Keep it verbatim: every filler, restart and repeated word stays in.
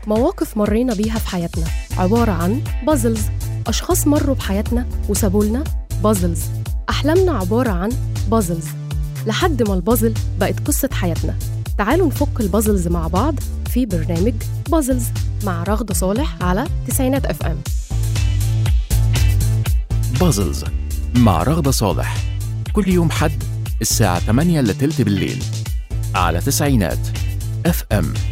مواقف مرينا بيها في حياتنا عبارة عن بازلز، أشخاص مروا بحياتنا وسابولنا بازلز، أحلامنا عبارة عن بازلز، لحد ما البازل بقت قصة حياتنا. تعالوا نفك البازلز مع بعض في برنامج بازلز مع رغدة صالح على تسعينات اف ام. بازلز مع رغدة صالح كل يوم حد الساعة ثمانية إلا تلت بالليل على تسعينات اف ام.